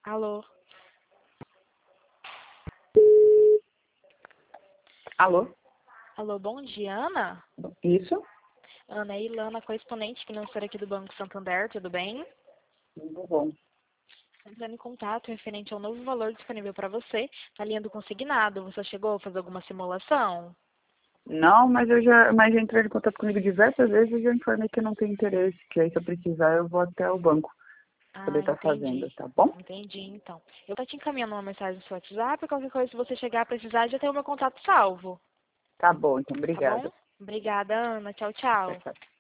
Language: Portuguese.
Alô? Alô? Alô, bom dia, Ana? Isso? Ana, é Ilana, correspondente financeira aqui do Banco Santander, tudo bem? Tudo bom. Entrando em contato referente ao novo valor disponível para você, na linha do consignado. Você chegou a fazer alguma simulação? Não, mas já entrou em contato comigo diversas vezes e já informei que não tem interesse, que aí se eu precisar eu vou até o banco poder Ah, estar entendi. fazendo, tá bom? Entendi, então. Eu tô te encaminhando uma mensagem no seu WhatsApp, qualquer coisa, se você chegar a precisar, já tem o meu contato salvo, Tá bom, então tá bom? obrigada. Obrigada, Ana. Tchau, Tchau, tchau. tchau.